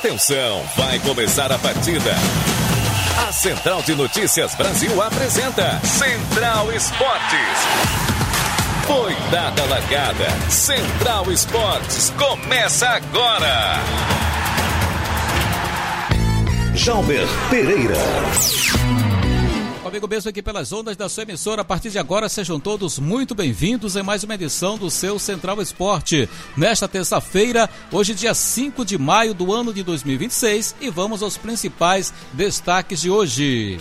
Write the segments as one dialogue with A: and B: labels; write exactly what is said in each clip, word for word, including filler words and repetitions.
A: Atenção, vai começar a partida. A Central de Notícias Brasil apresenta Central Esportes. Foi dada a largada. Central Esportes começa agora.
B: Jalber Pereira.
C: Amigo mesmo aqui pelas ondas da sua emissora, a partir de agora sejam todos muito bem-vindos em mais uma edição do seu Central Esporte. Nesta terça-feira, hoje dia cinco de maio do ano de dois mil e vinte e seis, e vamos aos principais destaques de hoje.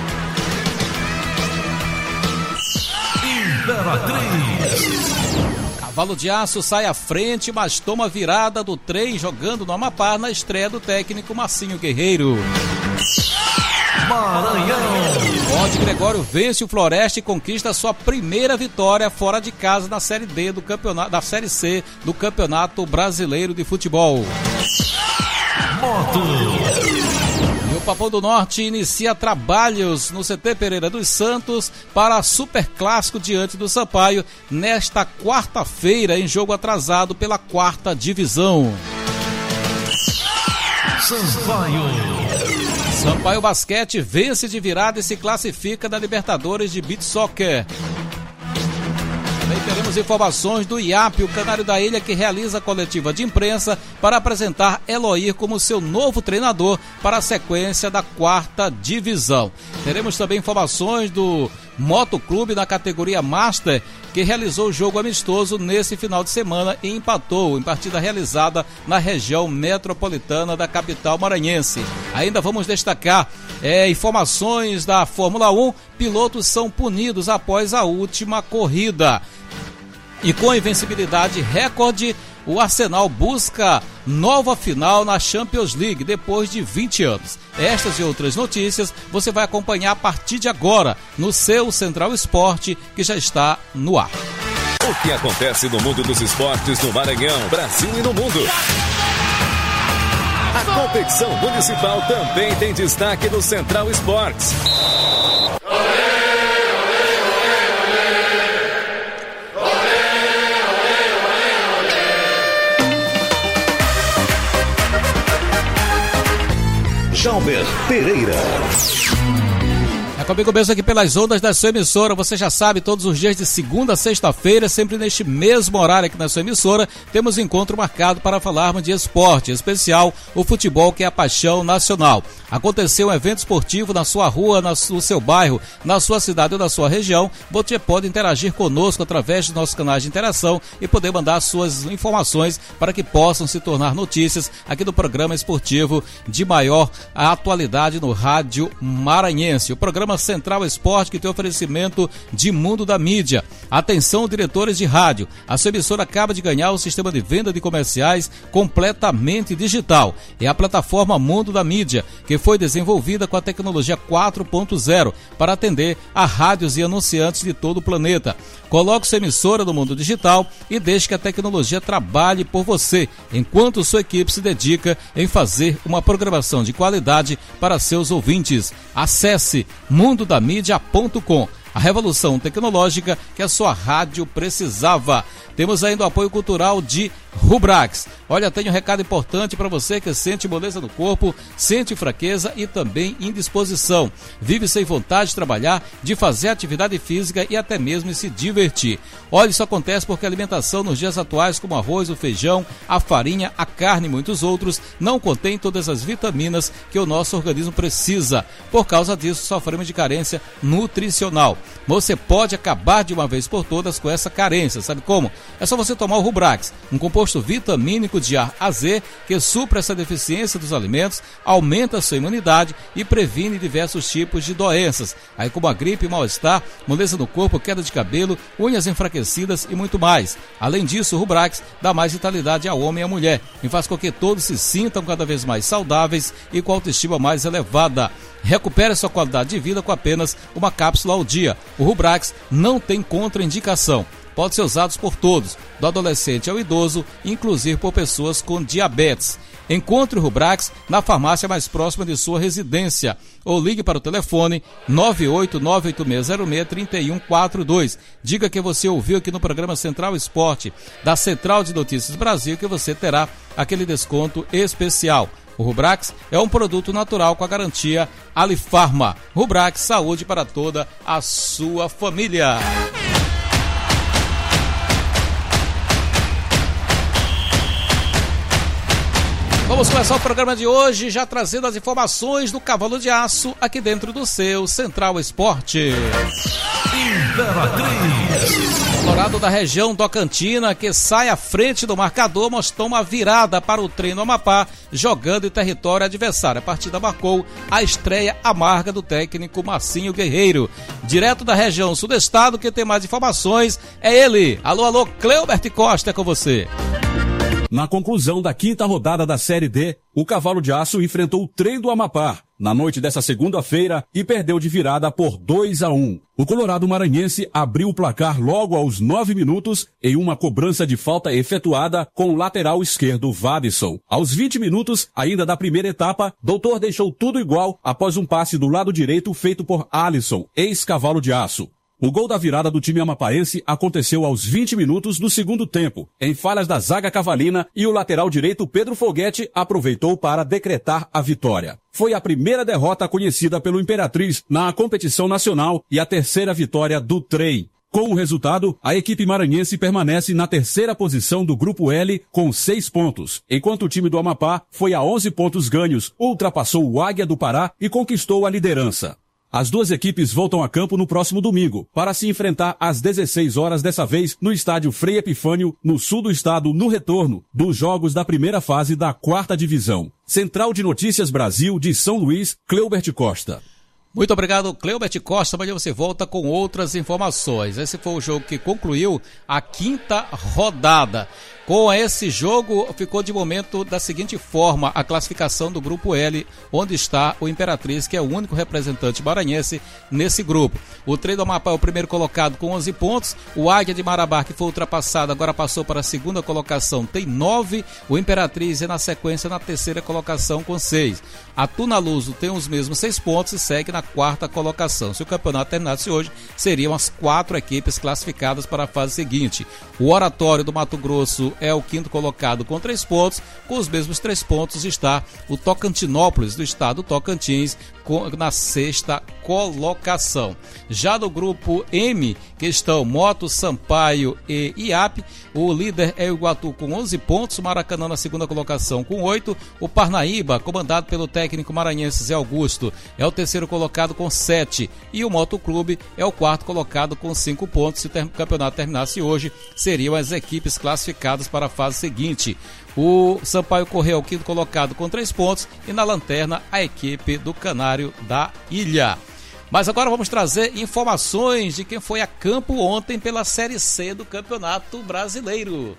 C: Imperatriz. Cavalo de Aço sai à frente, mas toma virada do trem jogando no Amapá na estreia do técnico Marcinho Guerreiro. Maranhão. Onde Gregório vence o Floresta e conquista sua primeira vitória fora de casa na Série D do campeonato, da Série C do Campeonato Brasileiro de Futebol. Moto. E o Papão do Norte inicia trabalhos no C T Pereira dos Santos para Super Clássico diante do Sampaio nesta quarta-feira, em jogo atrasado pela quarta divisão. Sampaio. Sampaio Basquete vence de virada e se classifica da Libertadores de Beach Soccer. Também teremos informações do I A P, o Canário da Ilha, que realiza a coletiva de imprensa para apresentar Eloir como seu novo treinador para a sequência da quarta divisão. Teremos também informações do Motoclube na categoria Master, que realizou o jogo amistoso nesse final de semana e empatou em partida realizada na região metropolitana da capital maranhense. Ainda vamos destacar é, informações da Fórmula um, pilotos são punidos após a última corrida. E com invencibilidade recorde, o Arsenal busca nova final na Champions League depois de vinte anos. Estas e outras notícias você vai acompanhar a partir de agora no seu Central Esporte, que já está no ar.
A: O que acontece no mundo dos esportes no Maranhão, Brasil e no mundo? A competição municipal também tem destaque no Central Esportes.
B: Jalber Pereira.
C: É comigo mesmo aqui pelas ondas da sua emissora. Você já sabe, todos os dias de segunda a sexta-feira, sempre neste mesmo horário aqui na sua emissora, temos encontro marcado para falarmos de esporte, em especial o futebol, que é a paixão nacional. Aconteceu um evento esportivo na sua rua, no seu bairro, na sua cidade ou na sua região, você pode interagir conosco através dos nossos canais de interação e poder mandar suas informações para que possam se tornar notícias aqui do programa esportivo de maior atualidade no rádio maranhense. O programa Central Esporte, que tem oferecimento de Mundo da Mídia. Atenção, diretores de rádio, a sua emissora acaba de ganhar o sistema de venda de comerciais completamente digital. É a plataforma Mundo da Mídia, que foi desenvolvida com a tecnologia quatro ponto zero para atender a rádios e anunciantes de todo o planeta. Coloque sua emissora no mundo digital e deixe que a tecnologia trabalhe por você, enquanto sua equipe se dedica em fazer uma programação de qualidade para seus ouvintes. Acesse mundo da mídia ponto com, a revolução tecnológica que a sua rádio precisava. Temos ainda o apoio cultural de Rubrax. Olha, tenho um recado importante para você que sente moleza no corpo, sente fraqueza e também indisposição. Vive sem vontade de trabalhar, de fazer atividade física e até mesmo se divertir. Olha, isso acontece porque a alimentação nos dias atuais, como o arroz, o feijão, a farinha, a carne e muitos outros, não contém todas as vitaminas que o nosso organismo precisa. Por causa disso, sofremos de carência nutricional. Você pode acabar de uma vez por todas com essa carência. Sabe como? É só você tomar o Rubrax, um composto vitamínico de A a Z que supra essa deficiência dos alimentos, aumenta a sua imunidade e previne diversos tipos de doenças, aí como a gripe, mal-estar, moleza no corpo, queda de cabelo, unhas enfraquecidas e muito mais. Além disso, o Rubrax dá mais vitalidade ao homem e à mulher e faz com que todos se sintam cada vez mais saudáveis e com a autoestima mais elevada. Recupere sua qualidade de vida com apenas uma cápsula ao dia. O Rubrax não tem contraindicação. Pode ser usado por todos, do adolescente ao idoso, inclusive por pessoas com diabetes. Encontre o Rubrax na farmácia mais próxima de sua residência ou ligue para o telefone nove oito nove oito seis zero seis três um quatro dois. Diga que você ouviu aqui no programa Central Esporte da Central de Notícias Brasil, que você terá aquele desconto especial. O Rubrax é um produto natural com a garantia Alifarma. Rubrax, saúde para toda a sua família. Vamos começar o programa de hoje já trazendo as informações do Cavalo de Aço aqui dentro do seu Central Esporte. Imperatriz. Colorado da região Tocantina, que sai à frente do marcador, mostrou uma virada para o trem no Amapá, jogando em território adversário. A partida marcou a estreia amarga do técnico Marcinho Guerreiro. Direto da região sudestado, que tem mais informações é ele. Alô, alô, Cleubert Costa, é com você.
D: Na conclusão da quinta rodada da Série D, o Cavalo de Aço enfrentou o Trem do Amapá na noite dessa segunda-feira e perdeu de virada por dois a um. O Colorado Maranhense abriu o placar logo aos nove minutos em uma cobrança de falta efetuada com o lateral esquerdo Vadisson. Aos vinte minutos, ainda da primeira etapa, Doutor deixou tudo igual após um passe do lado direito feito por Alisson, ex-Cavalo de Aço. O gol da virada do time amapaense aconteceu aos vinte minutos do segundo tempo, em falhas da zaga cavalina, e o lateral direito Pedro Foguete aproveitou para decretar a vitória. Foi a primeira derrota conhecida pelo Imperatriz na competição nacional e a terceira vitória do Trem. Com o resultado, a equipe maranhense permanece na terceira posição do Grupo L com seis pontos, enquanto o time do Amapá foi a onze pontos ganhos, ultrapassou o Águia do Pará e conquistou a liderança. As duas equipes voltam a campo no próximo domingo, para se enfrentar às dezesseis horas, dessa vez no estádio Frei Epifânio, no sul do estado, no retorno dos jogos da primeira fase da quarta divisão. Central de Notícias Brasil de São Luís, Cleubert Costa.
C: Muito obrigado, Cleubert Costa. Amanhã você volta com outras informações. Esse foi o jogo que concluiu a quinta rodada. Com esse jogo, ficou de momento da seguinte forma a classificação do Grupo L, onde está o Imperatriz, que é o único representante maranhense nesse grupo. O Trem do Amapá é o primeiro colocado com onze pontos, o Águia de Marabá, que foi ultrapassado, agora passou para a segunda colocação, tem nove, o Imperatriz é na sequência na terceira colocação com seis. A Tunaluso tem os mesmos seis pontos e segue na quarta colocação. Se o campeonato terminasse hoje, seriam as quatro equipes classificadas para a fase seguinte. O Oratório do Mato Grosso é o quinto colocado com três pontos. Com os mesmos três pontos está o Tocantinópolis do estado Tocantins com, na sexta colocação. Já no grupo M, que estão Moto, Sampaio e I A P, o líder é o Iguatu com onze pontos, o Maracanã na segunda colocação com oito, o Parnaíba, comandado pelo técnico maranhense Zé Augusto, é o terceiro colocado com sete, e o Motoclube é o quarto colocado com cinco pontos. Se o campeonato terminasse hoje, seriam as equipes classificadas para a fase seguinte. O Sampaio Correia é o quinto colocado com três pontos e na lanterna a equipe do Canário da Ilha. Mas agora vamos trazer informações de quem foi a campo ontem pela Série C do Campeonato Brasileiro.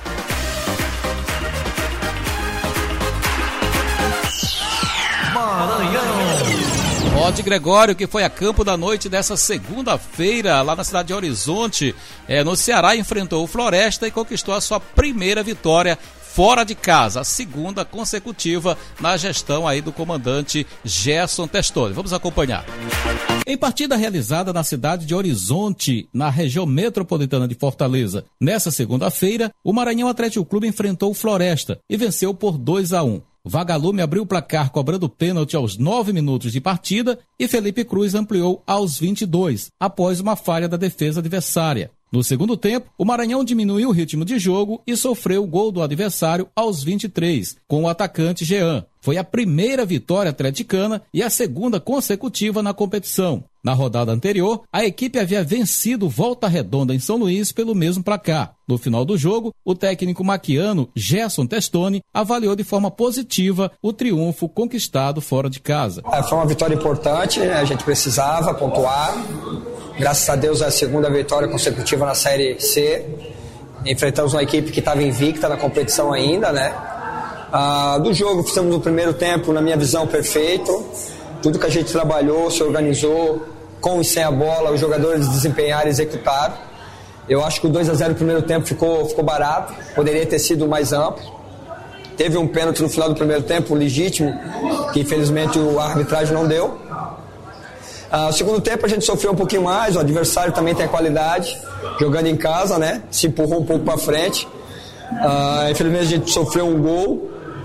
C: Maranhão. Rod Gregório, que foi a campo da noite dessa segunda-feira, lá na cidade de Horizonte, é, no Ceará, enfrentou o Floresta e conquistou a sua primeira vitória fora de casa, a segunda consecutiva na gestão aí do comandante Gerson Testoni. Vamos acompanhar. Em partida realizada na cidade de Horizonte, na região metropolitana de Fortaleza, nessa segunda-feira, o Maranhão Atlético Clube enfrentou o Floresta e venceu por dois a um. Vagalume abriu o placar cobrando pênalti aos nove minutos de partida e Felipe Cruz ampliou aos vinte e dois, após uma falha da defesa adversária. No segundo tempo, o Maranhão diminuiu o ritmo de jogo e sofreu o gol do adversário aos vinte e três, com o atacante Jean. Foi a primeira vitória atleticana e a segunda consecutiva na competição. Na rodada anterior, a equipe havia vencido Volta Redonda em São Luís pelo mesmo placar. No final do jogo, o técnico maquiano Gerson Testoni avaliou de forma positiva o triunfo conquistado fora de casa.
E: É, foi uma vitória importante, a gente precisava pontuar. Graças a Deus, é a segunda vitória consecutiva na Série C. Enfrentamos uma equipe que estava invicta na competição ainda, né? Ah, do jogo, fizemos no primeiro tempo, na minha visão, perfeito. Tudo que a gente trabalhou, se organizou, com e sem a bola, os jogadores desempenharam e executaram. Eu acho que o dois a zero no primeiro tempo ficou, ficou barato, poderia ter sido mais amplo. Teve um pênalti no final do primeiro tempo, legítimo, que infelizmente a arbitragem não deu. Ah, no segundo tempo a gente sofreu um pouquinho mais, o adversário também tem qualidade, jogando em casa, né? Se empurrou um pouco para frente. Ah, infelizmente a gente sofreu um gol,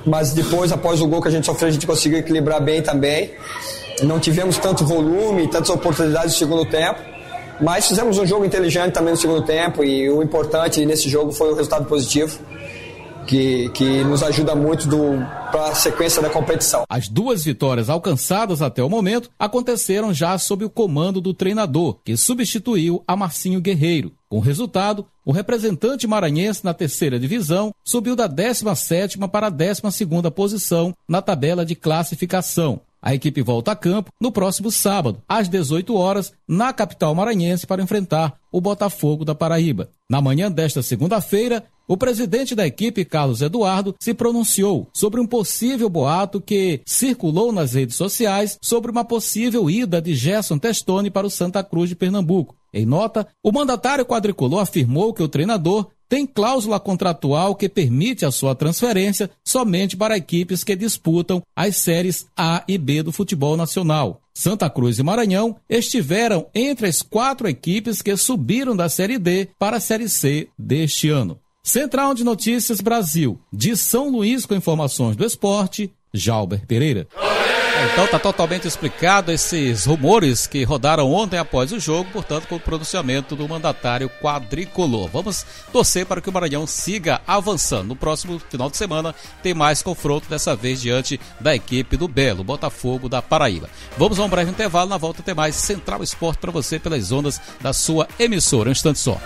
E: mas depois, após o gol que a gente sofreu, a gente conseguiu equilibrar bem também. Não tivemos tanto volume, tantas oportunidades no segundo tempo, mas fizemos um jogo inteligente também no segundo tempo, e o importante nesse jogo foi o resultado positivo, que, que nos ajuda muito para a sequência da competição.
C: As duas vitórias alcançadas até o momento aconteceram já sob o comando do treinador, que substituiu a Marcinho Guerreiro. Com o resultado, o representante maranhense na terceira divisão subiu da décima sétima para a décima segunda posição na tabela de classificação. A equipe volta a campo no próximo sábado, às dezoito horas, na capital maranhense, para enfrentar o Botafogo da Paraíba. Na manhã desta segunda-feira, o presidente da equipe, Carlos Eduardo, se pronunciou sobre um possível boato que circulou nas redes sociais sobre uma possível ida de Gerson Testoni para o Santa Cruz de Pernambuco. Em nota, o mandatário quadricolor afirmou que o treinador tem cláusula contratual que permite a sua transferência somente para equipes que disputam as séries A e B do futebol nacional. Santa Cruz e Maranhão estiveram entre as quatro equipes que subiram da Série D para a Série C deste ano. Central de Notícias Brasil, de São Luís, com informações do esporte, Jalber Pereira. Então está totalmente explicado esses rumores que rodaram ontem após o jogo, portanto, com o pronunciamento do mandatário quadricolor. Vamos torcer para que o Maranhão siga avançando. No próximo final de semana tem mais confronto, dessa vez diante da equipe do Belo, Botafogo da Paraíba. Vamos a um breve intervalo, na volta tem mais Central Esporte para você pelas ondas da sua emissora. Um instante só.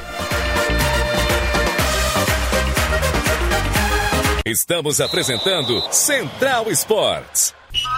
A: Estamos apresentando Central Esportes.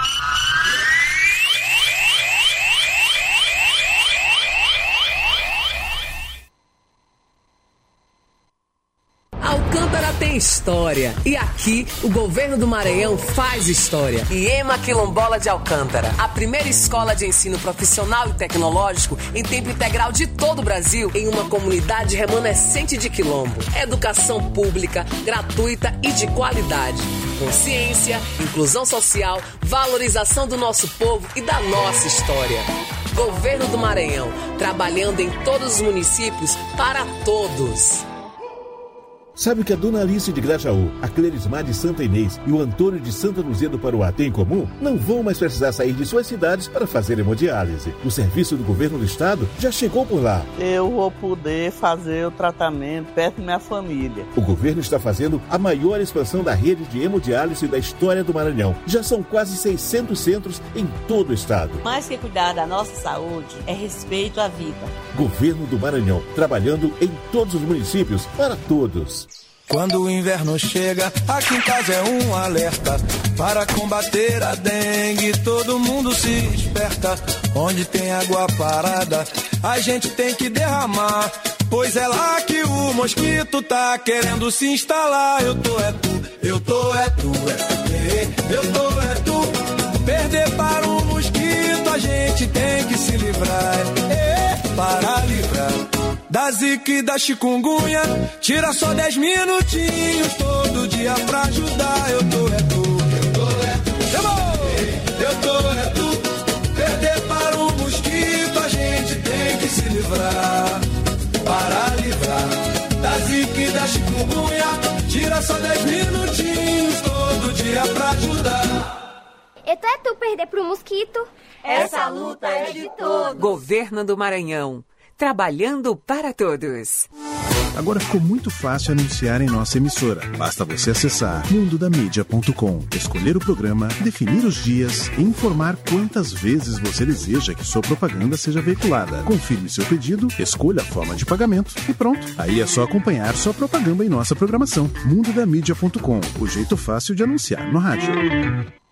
F: Alcântara tem história, e aqui o governo do Maranhão faz história. IEMA Quilombola de Alcântara, a primeira escola de ensino profissional e tecnológico em tempo integral de todo o Brasil, em uma comunidade remanescente de quilombo. Educação pública, gratuita e de qualidade. Consciência, inclusão social, valorização do nosso povo e da nossa história. Governo do Maranhão, trabalhando em todos os municípios para todos.
G: Sabe que a Dona Alice de Grajaú, a Clerismar de Santa Inês e o Antônio de Santa Luzia do Paruá têm em comum? Não vão mais precisar sair de suas cidades para fazer hemodiálise. O serviço do governo do estado já chegou por lá.
H: Eu vou poder fazer o tratamento perto da minha família.
G: O governo está fazendo a maior expansão da rede de hemodiálise da história do Maranhão. Já são quase seiscentos centros em todo o estado.
I: Mais que cuidar da nossa saúde, é respeito à vida.
G: Governo do Maranhão, trabalhando em todos os municípios para todos.
J: Quando o inverno chega, aqui em casa é um alerta. Para combater a dengue, todo mundo se esperta. Onde tem água parada, a gente tem que derramar. Pois é lá que o mosquito tá querendo se instalar. Eu tô é tu, eu tô é tu, é tu, eu tô é tu. Perder para o mosquito, a gente tem que se livrar. É, para livrar da zika e da chikungunya, tira só dez minutinhos todo dia pra ajudar. Eu tô é tu, eu tô é tu, eu tô é tu. Perder para o mosquito, a gente tem que se livrar. Para livrar da zika e da chikungunya, tira só dez minutinhos todo dia pra ajudar.
K: Eu tô é tu perder pro mosquito.
L: Essa luta é de todos.
F: Governo do Maranhão, trabalhando para todos.
M: Agora ficou muito fácil anunciar em nossa emissora. Basta você acessar mundo da mídia ponto com, escolher o programa, definir os dias e informar quantas vezes você deseja que sua propaganda seja veiculada. Confirme seu pedido, escolha a forma de pagamento e pronto. Aí é só acompanhar sua propaganda em nossa programação. mundo da mídia ponto com, o jeito fácil de anunciar no rádio.